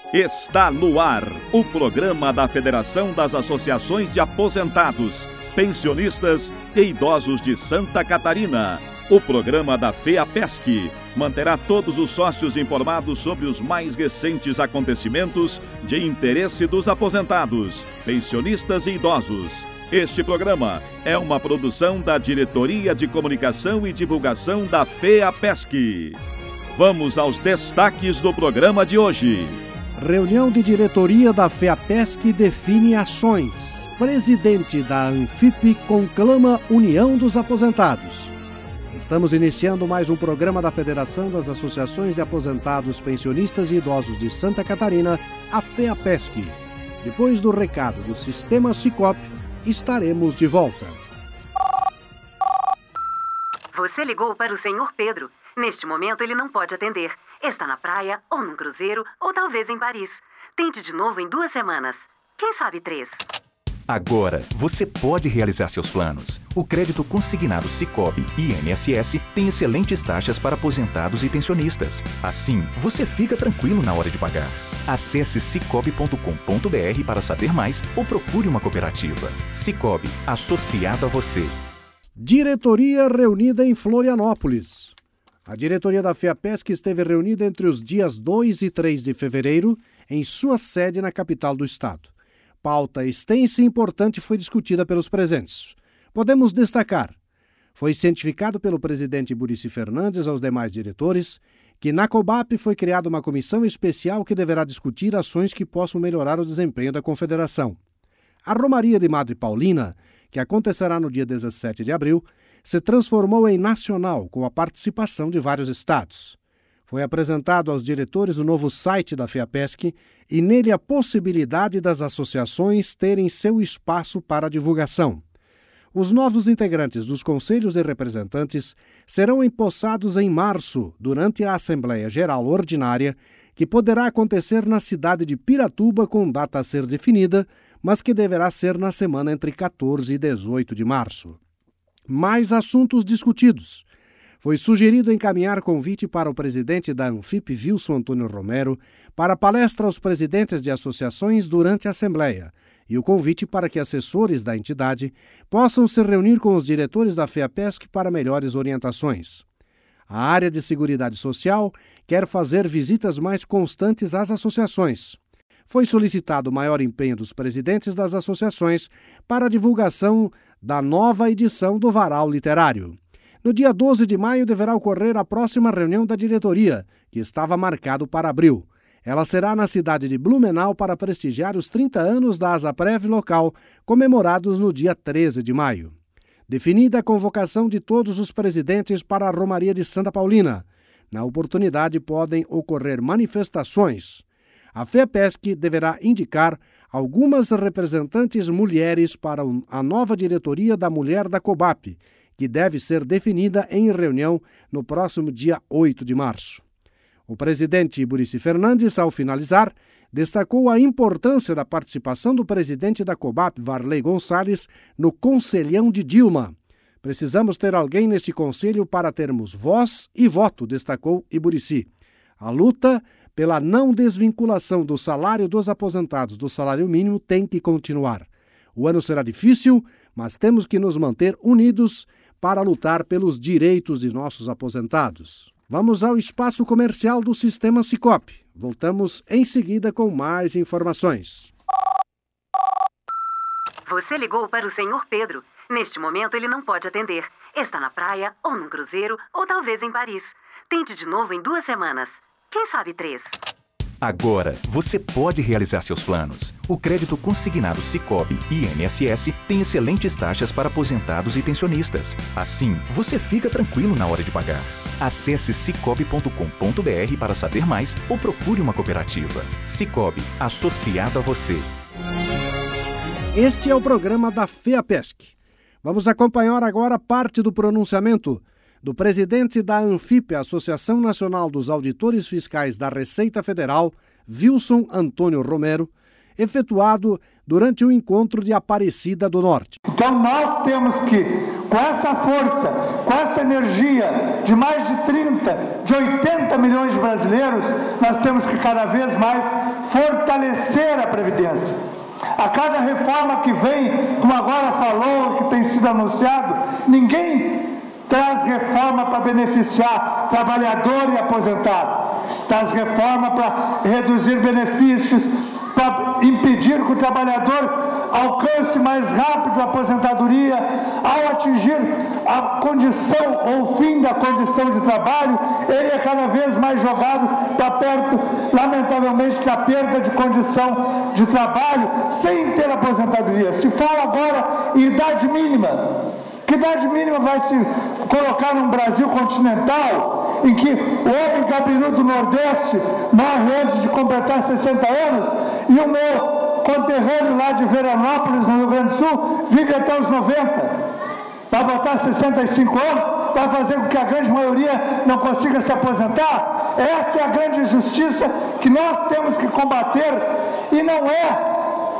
Está no ar o programa da Federação das Associações de Aposentados, Pensionistas e Idosos de Santa Catarina. O programa da FEAPESC manterá todos os sócios informados sobre os mais recentes acontecimentos de interesse dos aposentados, pensionistas e idosos. Este programa é uma produção da Diretoria de Comunicação e Divulgação da FEAPESC. Vamos aos destaques do programa de hoje. Reunião de diretoria da FEAPESC define ações. Presidente da ANFIP conclama União dos Aposentados. Estamos iniciando mais um programa da Federação das Associações de Aposentados, Pensionistas e Idosos de Santa Catarina, a FEAPESC. Depois do recado do Sistema Sicop, estaremos de volta. Você ligou para o Senhor Pedro. Neste momento ele não pode atender. Está na praia, ou num cruzeiro, ou talvez em Paris. Tente de novo em 2 semanas. Quem sabe 3. Agora, você pode realizar seus planos. O crédito consignado Cicobi e INSS tem excelentes taxas para aposentados e pensionistas. Assim, você fica tranquilo na hora de pagar. Acesse cicobi.com.br para saber mais ou procure uma cooperativa. Cicobi, associado a você. Diretoria reunida em Florianópolis. A diretoria da FEAPESC esteve reunida entre os dias 2 e 3 de fevereiro em sua sede na capital do estado. Pauta extensa e importante foi discutida pelos presentes. Podemos destacar: foi cientificado pelo presidente Muricy Fernandes aos demais diretores que na COBAP foi criada uma comissão especial que deverá discutir ações que possam melhorar o desempenho da confederação. A Romaria de Madre Paulina, que acontecerá no dia 17 de abril, se transformou em nacional com a participação de vários estados. Foi apresentado aos diretores o novo site da FEAPESC e nele a possibilidade das associações terem seu espaço para divulgação. Os novos integrantes dos conselhos de representantes serão empossados em março, durante a Assembleia Geral Ordinária, que poderá acontecer na cidade de Piratuba com data a ser definida, mas que deverá ser na semana entre 14 e 18 de março. Mais assuntos discutidos. Foi sugerido encaminhar convite para o presidente da ANFIP, Wilson Antônio Romero, para palestra aos presidentes de associações durante a Assembleia, e o convite para que assessores da entidade possam se reunir com os diretores da FEAPESC para melhores orientações. A área de Seguridade Social quer fazer visitas mais constantes às associações. Foi solicitado maior empenho dos presidentes das associações para a divulgação da nova edição do Varal Literário. No dia 12 de maio deverá ocorrer a próxima reunião da diretoria, que estava marcado para abril. Ela será na cidade de Blumenau para prestigiar os 30 anos da Asaprev local, comemorados no dia 13 de maio. Definida a convocação de todos os presidentes para a Romaria de Santa Paulina. Na oportunidade podem ocorrer manifestações. A FEAPESC deverá indicar algumas representantes mulheres para a nova diretoria da Mulher da COBAP, que deve ser definida em reunião no próximo dia 8 de março. O presidente Muricy Fernandes, ao finalizar, destacou a importância da participação do presidente da COBAP, Varley Gonçalves, no Conselhão de Dilma. Precisamos ter alguém neste conselho para termos voz e voto, destacou Muricy. A luta pela não desvinculação do salário dos aposentados do salário mínimo tem que continuar. O ano será difícil, mas temos que nos manter unidos para lutar pelos direitos de nossos aposentados. Vamos ao espaço comercial do Sistema Sicop. Voltamos em seguida com mais informações. Você ligou para o Senhor Pedro. Neste momento ele não pode atender. Está na praia, ou num cruzeiro, ou talvez em Paris. Tente de novo em 2 semanas. Quem sabe 3. Agora, você pode realizar seus planos. O crédito consignado Cicobi e INSS tem excelentes taxas para aposentados e pensionistas. Assim, você fica tranquilo na hora de pagar. Acesse cicobi.com.br para saber mais ou procure uma cooperativa. Cicobi, associado a você. Este é o programa da FEAPESC. Vamos acompanhar agora parte do pronunciamento do presidente da ANFIP, Associação Nacional dos Auditores Fiscais da Receita Federal, Wilson Antônio Romero, efetuado durante o encontro de Aparecida do Norte. Então nós temos que, com essa força, com essa energia de mais de 80 milhões de brasileiros, nós temos que cada vez mais fortalecer a Previdência. A cada reforma que vem, como agora falou, que tem sido anunciado, ninguém traz reforma para beneficiar trabalhador e aposentado. Traz reforma para reduzir benefícios, para impedir que o trabalhador alcance mais rápido a aposentadoria, ao atingir a condição ou o fim da condição de trabalho, ele é cada vez mais jogado para perto, lamentavelmente, da perda de condição de trabalho, sem ter aposentadoria. Se fala agora em idade mínima. Que idade mínima vai se colocar num Brasil continental, em que o homem capirudo do Nordeste morre antes de completar 60 anos, e o meu conterrâneo lá de Veranópolis, no Rio Grande do Sul, vive até os 90. Vai botar 65 anos, vai fazer com que a grande maioria não consiga se aposentar. Essa é a grande injustiça que nós temos que combater, e não é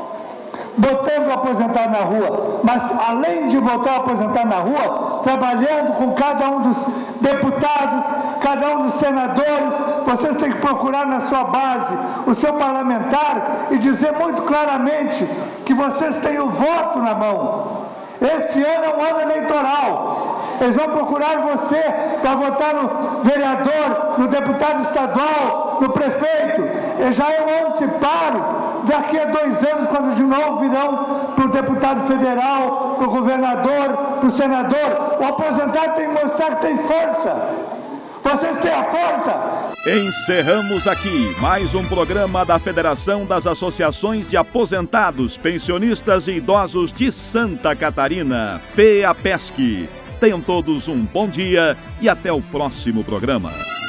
botando o aposentado na rua, mas além de botar o aposentado na rua, trabalhando com cada um dos deputados, cada um dos senadores. Vocês têm que procurar na sua base o seu parlamentar e dizer muito claramente que vocês têm o voto na mão. Esse ano é um ano eleitoral. Eles vão procurar você para votar no vereador, no deputado estadual, no prefeito. E já é um anteparo. Daqui a 2 anos, quando de novo virão para o deputado federal, para o governador, para o senador, o aposentado tem que mostrar que tem força. Vocês têm a força. Encerramos aqui mais um programa da Federação das Associações de Aposentados, Pensionistas e Idosos de Santa Catarina, FEAPESC. Tenham todos um bom dia e até o próximo programa.